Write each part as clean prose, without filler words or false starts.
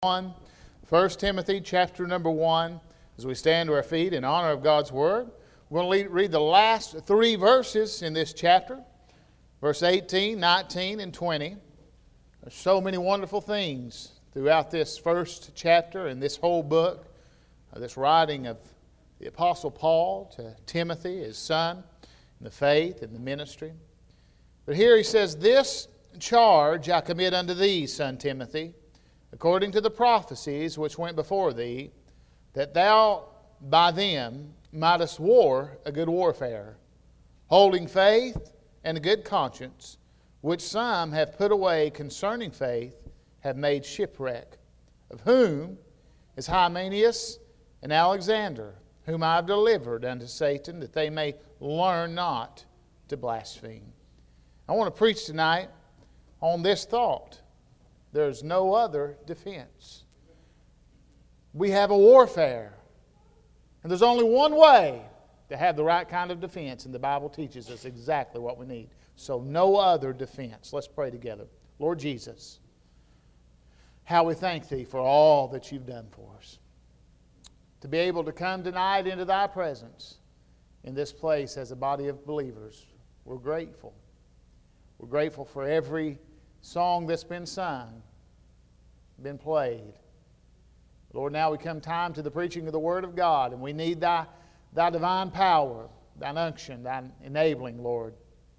1 Timothy chapter number 1. As we stand to our feet in honor of God's Word, we're going to read the last three verses in this chapter. Verse 18, 19, and 20. There's so many wonderful things throughout this first chapter and this whole book. This writing of the Apostle Paul to Timothy, his son, in the faith and the ministry. But here he says, "This charge I commit unto thee, son Timothy, according to the prophecies which went before thee, that thou by them mightest war a good warfare, holding faith and a good conscience, which some have put away concerning faith, have made shipwreck, of whom is Hymenaeus and Alexander, whom I have delivered unto Satan, that they may learn not to blaspheme." I want to preach tonight on this thought. There's no other defense. We have a warfare. And there's only one way to have the right kind of defense, and the Bible teaches us exactly what we need. So no other defense. Let's pray together. Lord Jesus, how we thank Thee for all that You've done for us. To be able to come tonight into Thy presence in this place as a body of believers, we're grateful. We're grateful for every song that's been sung, been played. Lord, now we come time to the preaching of the Word of God, and we need Thy divine power, Thine unction, Thine enabling, Lord,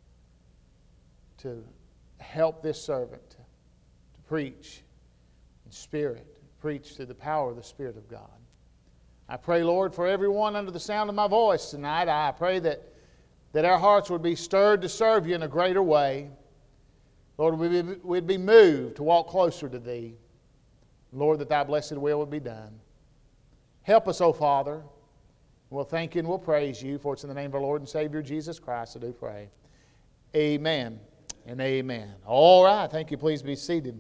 to help this servant to preach in spirit, preach through the power of the Spirit of God. I pray, Lord, for everyone under the sound of my voice tonight. I pray that our hearts would be stirred to serve You in a greater way. Lord, we'd be moved to walk closer to Thee. Lord, that Thy blessed will would be done. Help us, O Father. We'll thank You and we'll praise You, for it's in the name of our Lord and Savior, Jesus Christ, I do pray. Amen and amen. All right, thank you. Please be seated.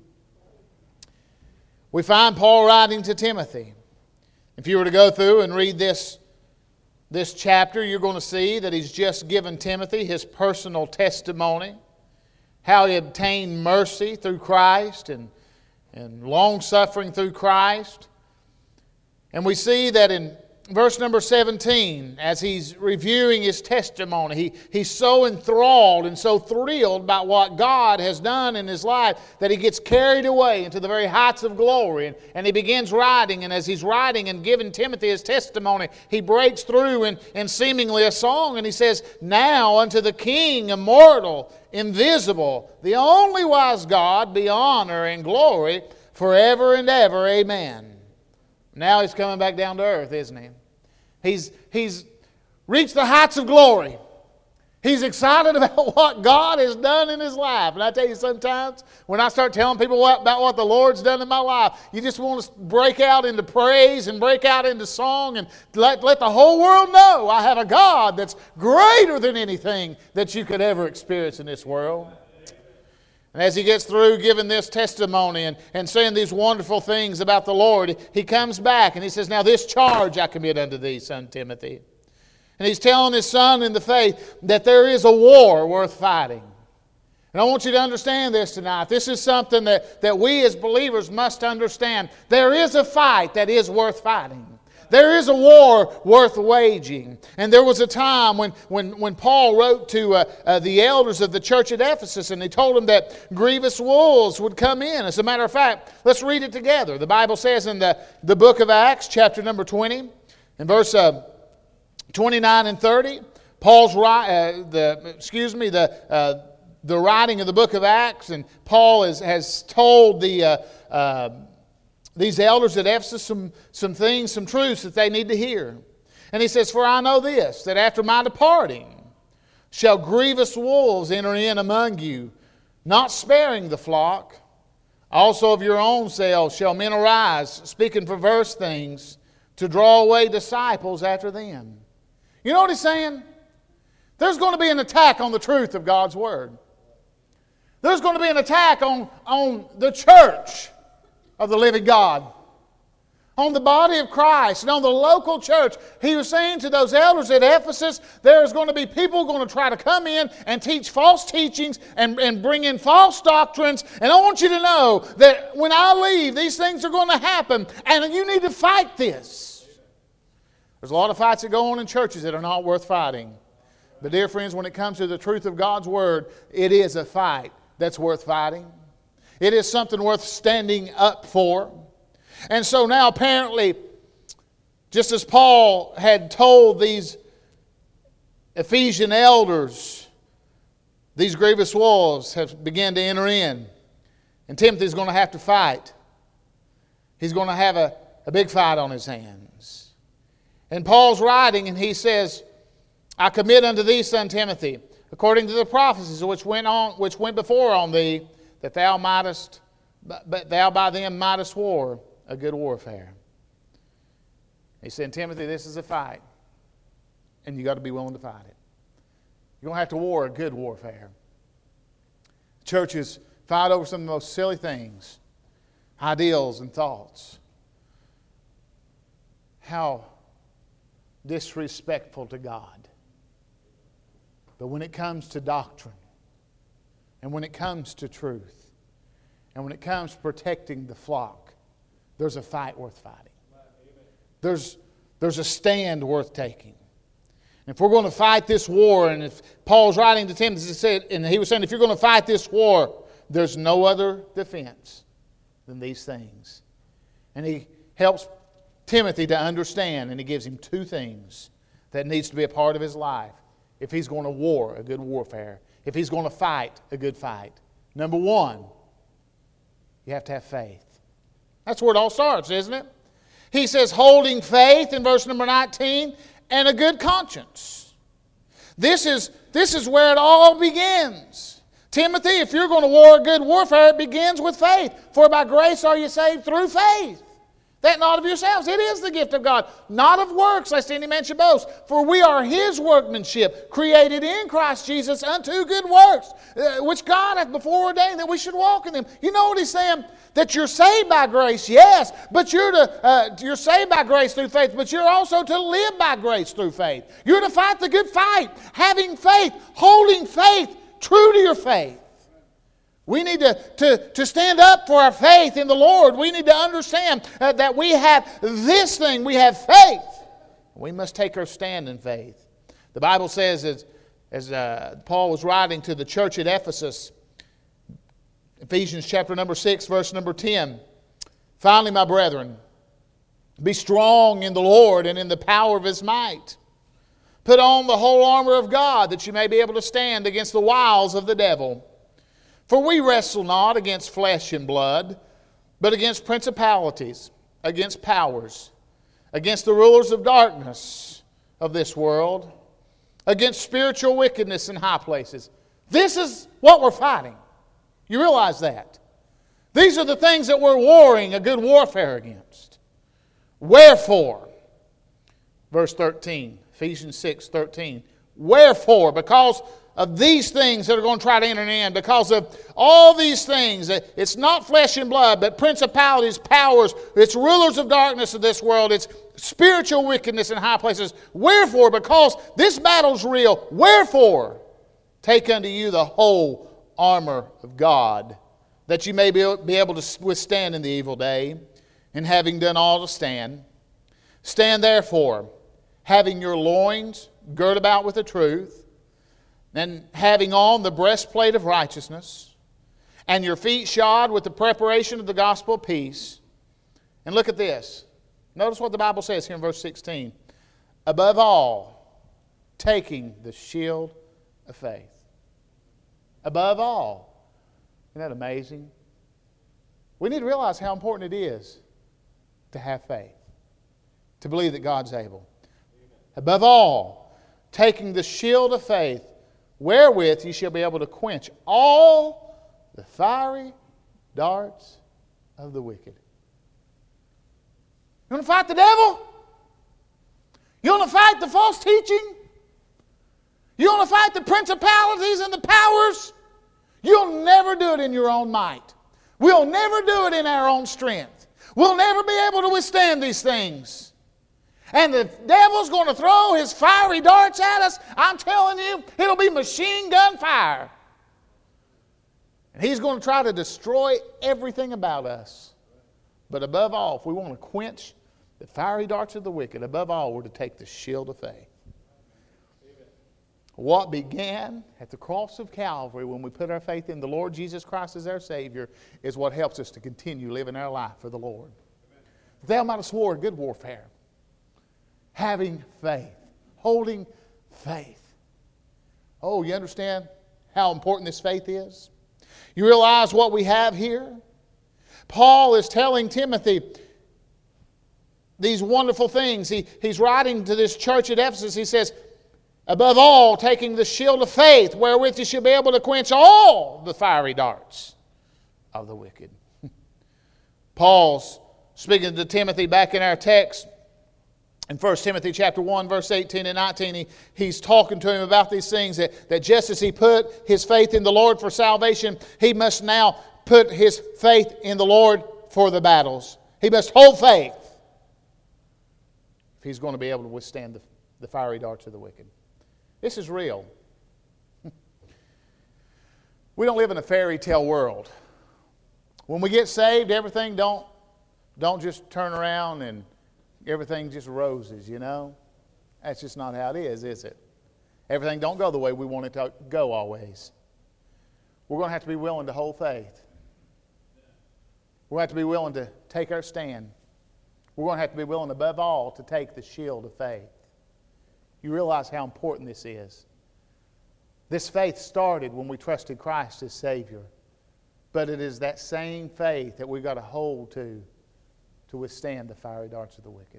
We find Paul writing to Timothy. If you were to go through and read this chapter, you're going to see that he's just given Timothy his personal testimony, how he obtained mercy through Christ and long-suffering through Christ. And we see that in verse number 17, as he's reviewing his testimony, he's so enthralled and so thrilled by what God has done in his life that he gets carried away into the very heights of glory. And he begins writing, and as he's writing and giving Timothy his testimony, he breaks through in seemingly a song, and he says, "Now unto the King, immortal, invisible, the only wise God, be honor and glory forever and ever. Amen." Now he's coming back down to earth, isn't he? He's reached the heights of glory. He's excited about what God has done in his life. And I tell you, sometimes when I start telling people about what the Lord's done in my life, you just want to break out into praise and break out into song and let the whole world know I have a God that's greater than anything that you could ever experience in this world. And as he gets through giving this testimony and saying these wonderful things about the Lord, he comes back and he says, "Now this charge I commit unto thee, son Timothy." And he's telling his son in the faith that there is a war worth fighting. And I want you to understand this tonight. This is something that we as believers must understand. There is a fight that is worth fighting. There is a war worth waging. And there was a time when Paul wrote to the elders of the church at Ephesus, and he told them that grievous wolves would come in. As a matter of fact, let's read it together. The Bible says in the book of Acts, chapter number 20, in verse 29 and 30, Paul's the writing of the book of Acts, and Paul has told these elders at Ephesus some things, some truths that they need to hear. And he says, "For I know this, that after my departing shall grievous wolves enter in among you, not sparing the flock. Also of your own selves shall men arise, speaking perverse things, to draw away disciples after them." You know what he's saying? There's going to be an attack on the truth of God's Word. There's going to be an attack on the church of the living God, on the body of Christ and on the local church. He was saying to those elders at Ephesus, there's going to be people going to try to come in and teach false teachings and bring in false doctrines. And I want you to know that when I leave, these things are going to happen. And you need to fight this. There's a lot of fights that go on in churches that are not worth fighting. But dear friends, when it comes to the truth of God's Word, it is a fight that's worth fighting. It is something worth standing up for. And so now apparently, just as Paul had told these Ephesian elders, these grievous wolves have begun to enter in. And Timothy's going to have to fight. He's going to have a big fight on his hands. And Paul's writing and he says, I commit unto thee, son Timothy, according to the prophecies which went before on thee, that thou by them mightest war a good warfare. He said, Timothy, this is a fight, and you got to be willing to fight it. You're going to have to war a good warfare. Churches fight over some of the most silly things, ideals and thoughts. How disrespectful to God. But when it comes to doctrine, and when it comes to truth, and when it comes to protecting the flock, there's a fight worth fighting. There's a stand worth taking. And if we're going to fight this war, and if Paul's writing to Timothy, and he was saying, if you're going to fight this war, there's no other defense than these things. And he helps Timothy to understand, and he gives him two things that needs to be a part of his life if he's going to war a good warfare, if he's going to fight a good fight. Number one, you have to have faith. That's where it all starts, isn't it? He says, holding faith in verse number 19, and a good conscience. This is where it all begins. Timothy, if you're going to war a good warfare, it begins with faith. For by grace are you saved through faith. That not of yourselves. It is the gift of God, not of works, lest any man should boast. For we are His workmanship, created in Christ Jesus unto good works, which God hath before ordained that we should walk in them. You know what he's saying? That you're saved by grace, yes, but you're saved by grace through faith, but you're also to live by grace through faith. You're to fight the good fight, having faith, holding faith, true to your faith. We need to stand up for our faith in the Lord. We need to understand that we have this thing. We have faith. We must take our stand in faith. The Bible says, as Paul was writing to the church at Ephesus, Ephesians chapter number 6, verse number 10, finally, my brethren, be strong in the Lord and in the power of His might. Put on the whole armor of God, that you may be able to stand against the wiles of the devil. For we wrestle not against flesh and blood, but against principalities, against powers, against the rulers of darkness of this world, against spiritual wickedness in high places. This is what we're fighting. You realize that? These are the things that we're warring a good warfare against. Wherefore, verse 13, Ephesians 6:13. Wherefore, because of these things that are going to try to enter in, because of all these things, it's not flesh and blood, but principalities, powers, it's rulers of darkness of this world, it's spiritual wickedness in high places. Wherefore, because this battle's real, wherefore, take unto you the whole armor of God, that you may be able to withstand in the evil day, and having done all to stand. Stand therefore, having your loins girt about with the truth, and having on the breastplate of righteousness, and your feet shod with the preparation of the gospel of peace. And look at this. Notice what the Bible says here in verse 16. Above all, taking the shield of faith. Above all. Isn't that amazing? We need to realize how important it is to have faith, to believe that God's able. Above all, taking the shield of faith, wherewith ye shall be able to quench all the fiery darts of the wicked. You want to fight the devil? You want to fight the false teaching? You want to fight the principalities and the powers? You'll never do it in your own might. We'll never do it in our own strength. We'll never be able to withstand these things. And the devil's going to throw his fiery darts at us. I'm telling you, it'll be machine gun fire. And he's going to try to destroy everything about us. But above all, if we want to quench the fiery darts of the wicked, above all, we're to take the shield of faith. What began at the cross of Calvary when we put our faith in the Lord Jesus Christ as our Savior is what helps us to continue living our life for the Lord. Thou mightest war a good warfare. Having faith. Holding faith. Oh, you understand how important this faith is? You realize what we have here? Paul is telling Timothy these wonderful things. He's writing to this church at Ephesus. He says, above all, taking the shield of faith, wherewith you shall be able to quench all the fiery darts of the wicked. Paul's speaking to Timothy back in our text. In 1 Timothy chapter 1, verse 18 and 19, he's talking to him about these things, that just as he put his faith in the Lord for salvation, he must now put his faith in the Lord for the battles. He must hold faith if he's going to be able to withstand the fiery darts of the wicked. This is real. We don't live in a fairy tale world. When we get saved, everything don't just turn around and everything just roses, you know. That's just not how it is it? Everything don't go the way we want it to go always. We're going to have to be willing to hold faith. We're going to have to be willing to take our stand. We're going to have to be willing, above all, to take the shield of faith. You realize how important this is. This faith started when we trusted Christ as Savior. But it is that same faith that we've got to hold to withstand the fiery darts of the wicked.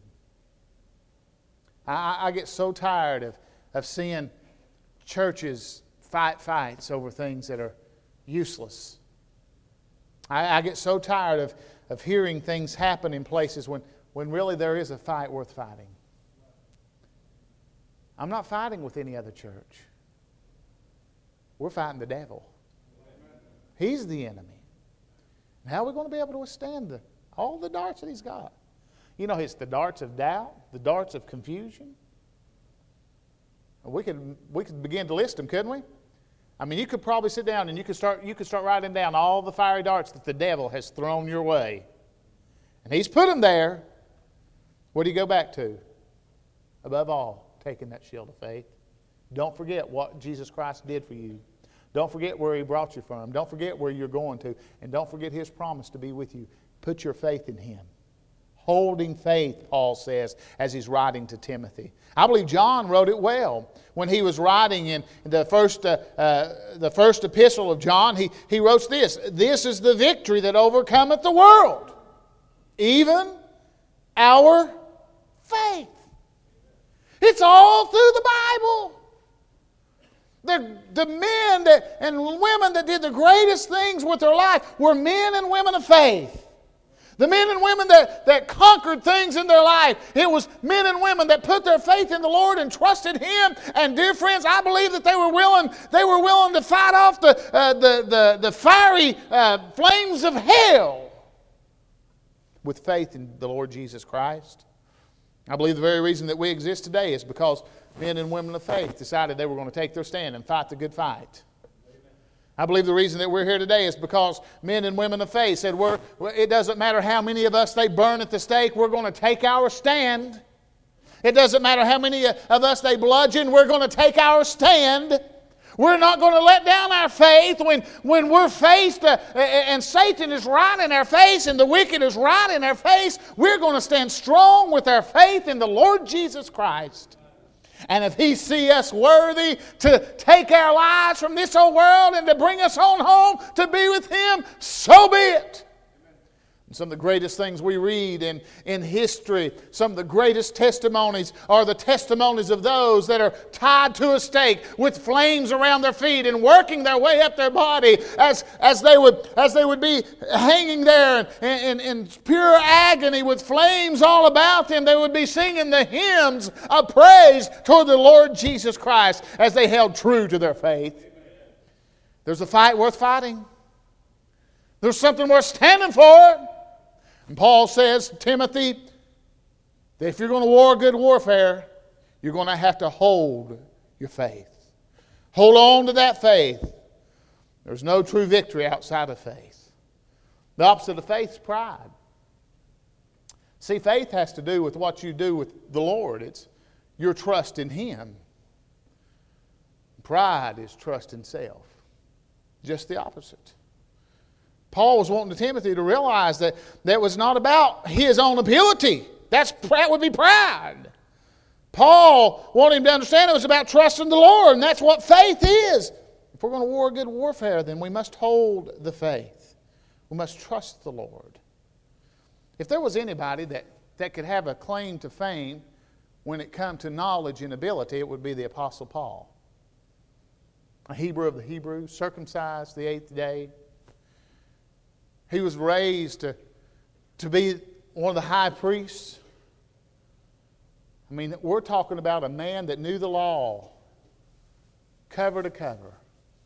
I get so tired of seeing churches fight fights over things that are useless. I get so tired of hearing things happen in places when really there is a fight worth fighting. I'm not fighting with any other church. We're fighting the devil. He's the enemy. And how are we going to be able to withstand all the darts that he's got? You know, it's the darts of doubt, the darts of confusion. We could begin to list them, couldn't we? I mean, you could probably sit down and you could start writing down all the fiery darts that the devil has thrown your way. And he's put them there. What do you go back to? Above all, taking that shield of faith. Don't forget what Jesus Christ did for you. Don't forget where He brought you from. Don't forget where you're going to. And don't forget His promise to be with you. Put your faith in Him. Holding faith, Paul says, as he's writing to Timothy. I believe John wrote it well. When he was writing in the first epistle of John, he wrote this. This is the victory that overcometh the world. Even our faith. It's all through the Bible. The men and women that did the greatest things with their life were men and women of faith. The men and women that conquered things in their life, it was men and women that put their faith in the Lord and trusted Him. And dear friends, I believe that they were willing to fight off the fiery flames of hell with faith in the Lord Jesus Christ. I believe the very reason that we exist today is because men and women of faith decided they were going to take their stand and fight the good fight. I believe the reason that we're here today is because men and women of faith said, it doesn't matter how many of us they burn at the stake, we're going to take our stand. It doesn't matter how many of us they bludgeon, we're going to take our stand. We're not going to let down our faith when we're faced and Satan is right in our face and the wicked is right in our face. We're going to stand strong with our faith in the Lord Jesus Christ. And if He see us worthy to take our lives from this old world and to bring us on home to be with Him, so be it. And some of the greatest things we read in history, some of the greatest testimonies are the testimonies of those that are tied to a stake with flames around their feet and working their way up their body as they would be hanging there in pure agony with flames all about them. They would be singing the hymns of praise toward the Lord Jesus Christ as they held true to their faith. There's a fight worth fighting. There's something worth standing for. And Paul says, Timothy, that if you're going to war a good warfare, you're going to have to hold your faith. Hold on to that faith. There's no true victory outside of faith. The opposite of faith is pride. See, faith has to do with what you do with the Lord. It's your trust in Him. Pride is trust in self. Just the opposite. Paul was wanting Timothy to realize that that was not about his own ability. That would be pride. Paul wanted him to understand it was about trusting the Lord, and that's what faith is. If we're going to war a good warfare, then we must hold the faith. We must trust the Lord. If there was anybody that could have a claim to fame when it come to knowledge and ability, it would be the Apostle Paul. A Hebrew of the Hebrews, circumcised the 8th day. He was raised to be one of the high priests. I mean, we're talking about a man that knew the law cover to cover.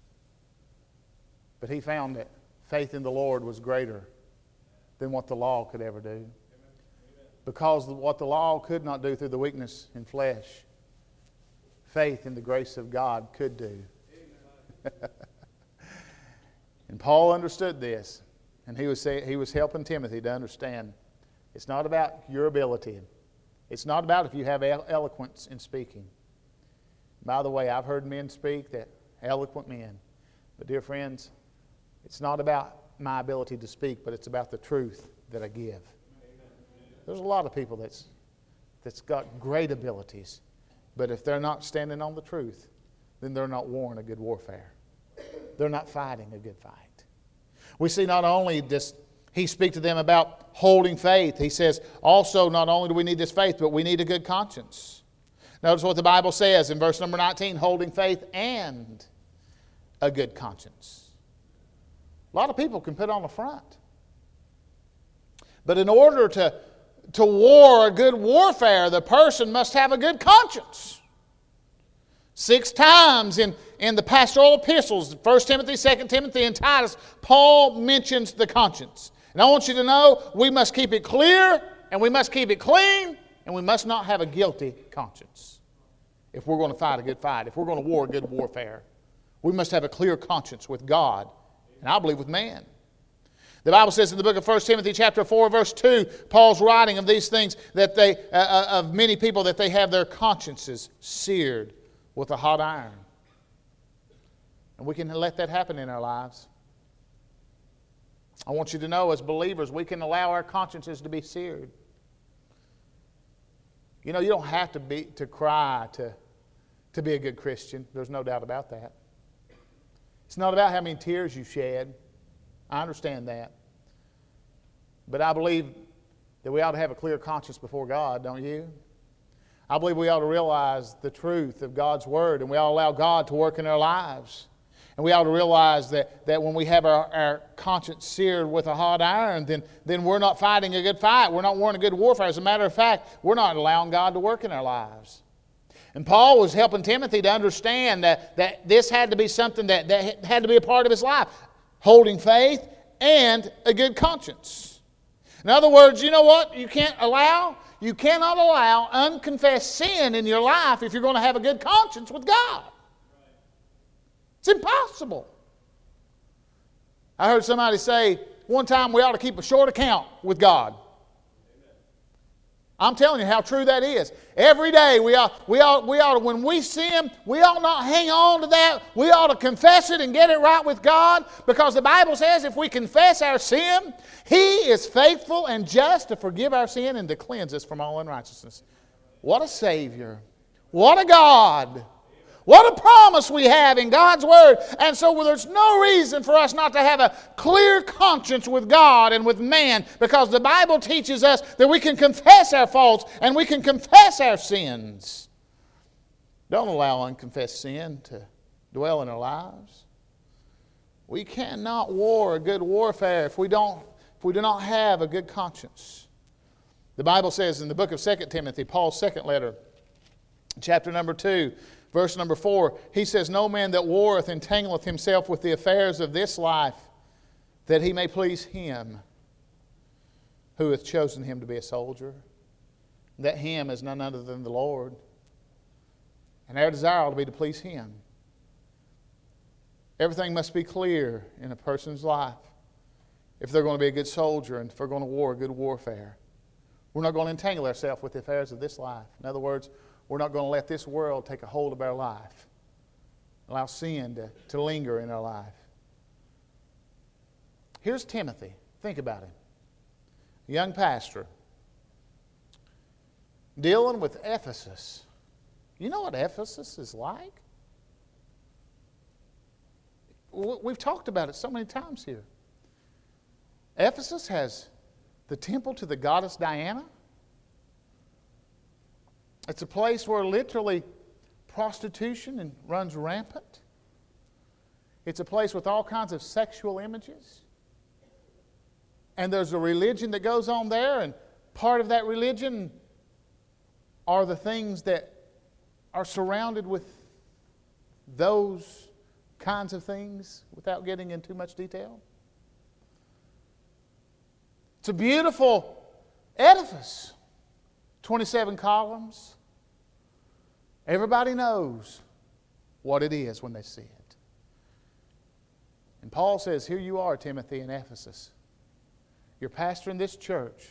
But he found that faith in the Lord was greater than what the law could ever do. Because what the law could not do through the weakness in flesh, faith in the grace of God could do. And Paul understood this. And he was helping Timothy to understand it's not about your ability. It's not about if you have eloquence in speaking. By the way, I've heard men speak, that eloquent men. But dear friends, it's not about my ability to speak, but it's about the truth that I give. There's a lot of people that's got great abilities, but if they're not standing on the truth, then they're not warring a good warfare. They're not fighting a good fight. We see not only does he speak to them about holding faith, he says also not only do we need this faith, but we need a good conscience. Notice what the Bible says in verse number 19, holding faith and a good conscience. A lot of people can put on a front. But in order to war a good warfare, the person must have a good conscience. 6 times in the pastoral epistles, 1 Timothy, 2 Timothy, and Titus, Paul mentions the conscience. And I want you to know we must keep it clear, and we must keep it clean, and we must not have a guilty conscience if we're going to fight a good fight, if we're going to war a good warfare. We must have a clear conscience with God, and I believe with man. The Bible says in the book of 1 Timothy chapter 4, verse 2, Paul's writing of these things, that of many people, that they have their consciences seared with a hot iron. And we can let that happen in our lives. I want you to know, as believers, we can allow our consciences to be seared. You know, you don't have to cry to be a good Christian. There's no doubt about that. It's not about how many tears you shed. I understand that. But I believe that we ought to have a clear conscience before God, don't you? I believe we ought to realize the truth of God's Word, and we ought to allow God to work in our lives. And we ought to realize that when we have our conscience seared with a hot iron, then we're not fighting a good fight. We're not warring a good warfare. As a matter of fact, we're not allowing God to work in our lives. And Paul was helping Timothy to understand that this had to be something that had to be a part of his life. Holding faith and a good conscience. In other words, you know what you cannot allow unconfessed sin in your life if you're going to have a good conscience with God. It's impossible. I heard somebody say one time we ought to keep a short account with God. I'm telling you how true that is. Every day we ought to, when we sin, we ought not hang on to that. We ought to confess it and get it right with God, because the Bible says if we confess our sin, He is faithful and just to forgive our sin and to cleanse us from all unrighteousness. What a Savior. What a God. What a promise we have in God's Word. And so there's no reason for us not to have a clear conscience with God and with man, because the Bible teaches us that we can confess our faults and we can confess our sins. Don't allow unconfessed sin to dwell in our lives. We cannot war a good warfare if we do not have a good conscience. The Bible says in the book of 2 Timothy, Paul's second letter, chapter number 2, verse number 4, he says, "No man that warreth entangleth himself with the affairs of this life, that he may please him." who hath chosen him to be a soldier. That him is none other than the Lord. And our desire ought to be to please Him. Everything must be clear in a person's life if they're going to be a good soldier and if they're going to war a good warfare. We're not going to entangle ourselves with the affairs of this life. In other words, we're not going to let this world take a hold of our life. Allow sin to linger in our life. Here's Timothy. Think about him. A young pastor dealing with Ephesus. You know what Ephesus is like? We've talked about it so many times here. Ephesus has the temple to the goddess Diana. It's a place where literally prostitution runs rampant. It's a place with all kinds of sexual images. And there's a religion that goes on there, and part of that religion are the things that are surrounded with those kinds of things without getting into too much detail. It's a beautiful edifice. 27 columns. Everybody knows what it is when they see it. And Paul says, here you are, Timothy, in Ephesus. You're pastoring this church.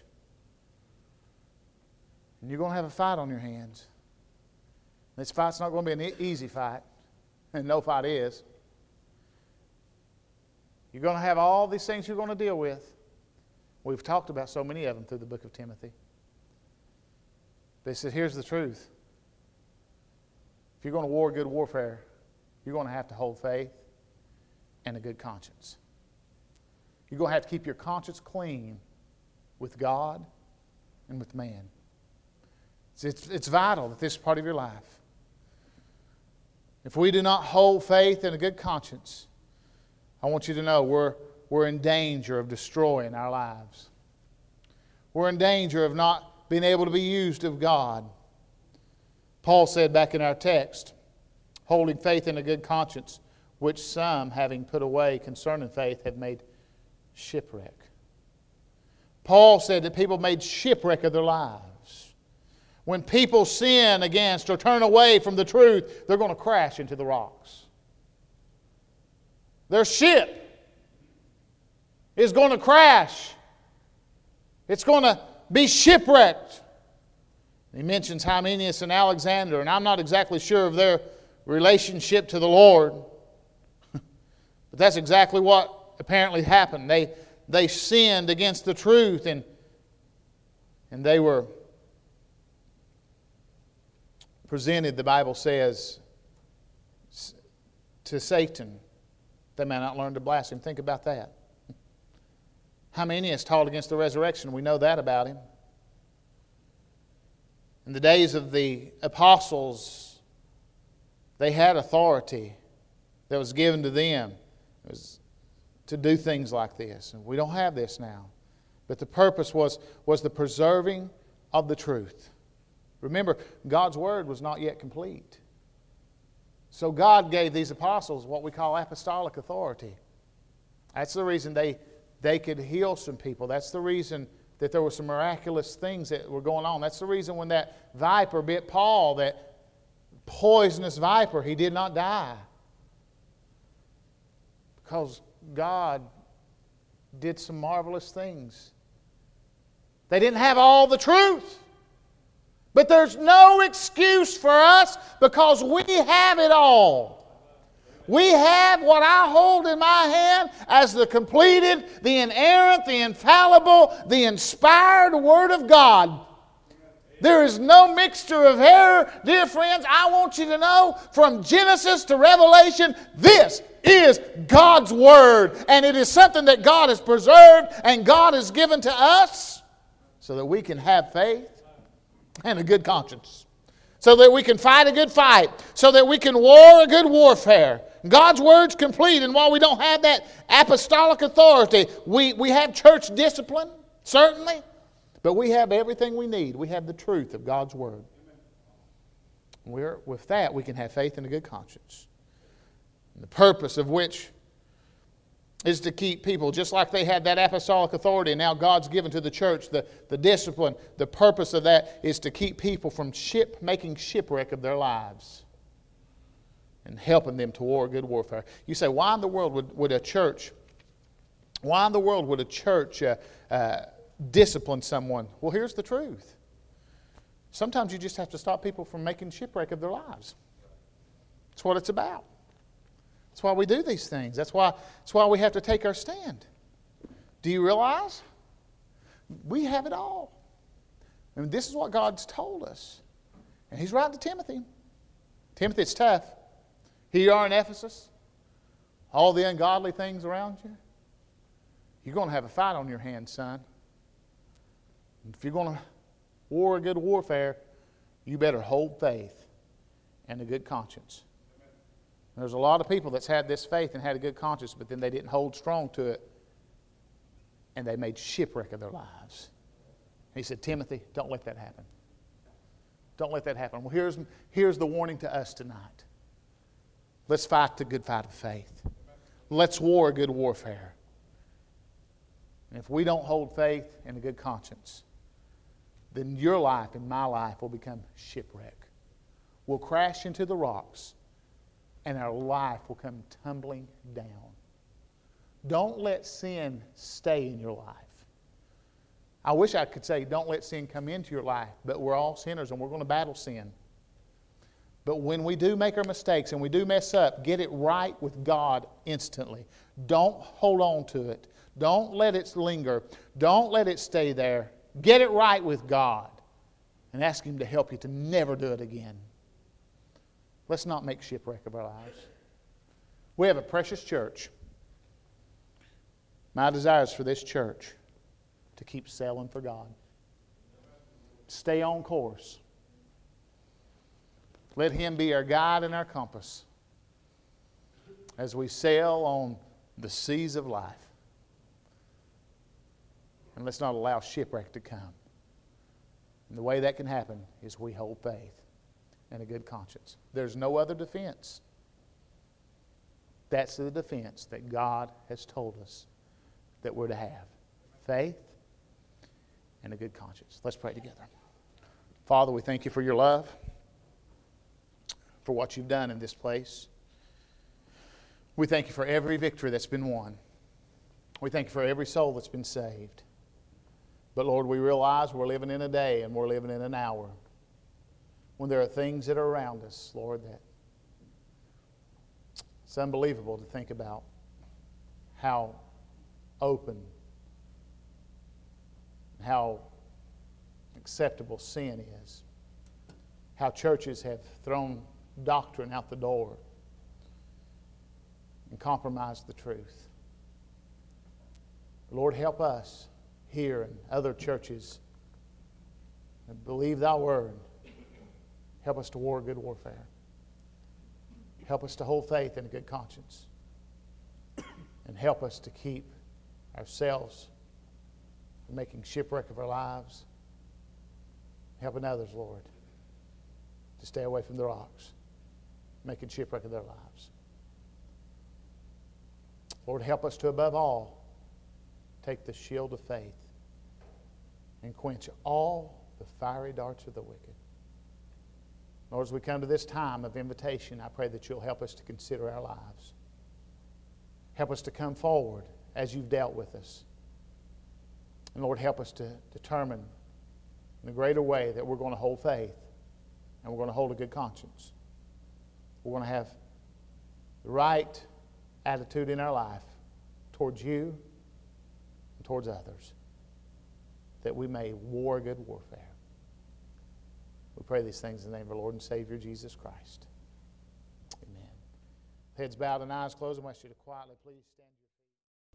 And you're going to have a fight on your hands. This fight's not going to be an easy fight. And no fight is. You're going to have all these things you're going to deal with. We've talked about so many of them through the book of Timothy. They said, here's the truth. If you're going to war good warfare, you're going to have to hold faith and a good conscience. You're going to have to keep your conscience clean with God and with man. It's vital that this is part of your life. If we do not hold faith and a good conscience, I want you to know we're in danger of destroying our lives. We're in danger of not being able to be used of God. Paul said back in our text, holding faith and a good conscience, which some, having put away concerning faith, have made shipwreck. Paul said that people made shipwreck of their lives. When people sin against or turn away from the truth, they're going to crash into the rocks. Their ship is going to crash. It's going to be shipwrecked. He mentions Hymenaeus and Alexander, and I'm not exactly sure of their relationship to the Lord. But that's exactly what apparently happened. They sinned against the truth, and they were presented, the Bible says, to Satan. They may not learn to blaspheme. Think about that. Hymenaeus taught against the resurrection. We know that about him. In the days of the apostles, they had authority that was given to them. It was to do things like this. And we don't have this now. But the purpose was the preserving of the truth. Remember, God's Word was not yet complete. So God gave these apostles what we call apostolic authority. That's the reason they could heal some people. That's the reason that there were some miraculous things that were going on. That's the reason when that viper bit Paul, that poisonous viper, he did not die. Because God did some marvelous things. They didn't have all the truth. But there's no excuse for us because we have it all. We have what I hold in my hand as the completed, the inerrant, the infallible, the inspired Word of God. There is no mixture of error. Dear friends, I want you to know from Genesis to Revelation, this is God's Word. And it is something that God has preserved and God has given to us so that we can have faith and a good conscience. So that we can fight a good fight. So that we can war a good warfare. God's Word's complete, and while we don't have that apostolic authority, we have church discipline, certainly, but we have everything we need. We have the truth of God's Word. With that, we can have faith and a good conscience. And the purpose of which is to keep people, just like they had that apostolic authority, and now God's given to the church the discipline. The purpose of that is to keep people from making shipwreck of their lives and helping them to war good warfare. You say, why in the world would a church discipline someone? Well, here's the truth. Sometimes you just have to stop people from making shipwreck of their lives. That's what it's about. That's why we do these things. That's why we have to take our stand. Do you realize? We have it all. I mean, this is what God's told us. And He's writing to Timothy. Timothy, it's tough. Here you are in Ephesus. All the ungodly things around you. You're going to have a fight on your hands, son. If you're going to war a good warfare, you better hold faith and a good conscience. There's a lot of people that's had this faith and had a good conscience, but then they didn't hold strong to it, and they made shipwreck of their lives. He said, Timothy, don't let that happen. Don't let that happen. Well, here's the warning to us tonight. Let's fight the good fight of faith. Let's war a good warfare. And if we don't hold faith and a good conscience, then your life and my life will become shipwreck. We'll crash into the rocks, and our life will come tumbling down. Don't let sin stay in your life. I wish I could say don't let sin come into your life, but we're all sinners and we're going to battle sin. But when we do make our mistakes and we do mess up, get it right with God instantly. Don't hold on to it. Don't let it linger. Don't let it stay there. Get it right with God and ask Him to help you to never do it again. Let's not make shipwreck of our lives. We have a precious church. My desire is for this church to keep sailing for God. Stay on course. Let Him be our guide and our compass as we sail on the seas of life. And let's not allow shipwreck to come. And the way that can happen is we hold faith and a good conscience. There's no other defense. That's the defense that God has told us that we're to have. Faith and a good conscience. Let's pray together. Father, we thank You for Your love, for what You've done in this place. We thank You for every victory that's been won. We thank You for every soul that's been saved. But Lord, we realize we're living in a day and we're living in an hour when there are things that are around us, Lord, that it's unbelievable to think about how open, how acceptable sin is, how churches have thrown doctrine out the door and compromised the truth. Lord, help us here and other churches and believe Thy word. Help us to war good warfare. Help us to hold faith and a good conscience. And help us to keep ourselves from making shipwreck of our lives. Helping others, Lord, to stay away from the rocks, making shipwreck of their lives. Lord, help us to, above all, take the shield of faith and quench all the fiery darts of the wicked. Lord, as we come to this time of invitation, I pray that You'll help us to consider our lives. Help us to come forward as You've dealt with us. And Lord, help us to determine in a greater way that we're going to hold faith and we're going to hold a good conscience. We're going to have the right attitude in our life towards You and towards others, that we may war good warfare. We pray these things in the name of our Lord and Savior, Jesus Christ. Amen. Heads bowed and eyes closed. I want you to quietly please stand.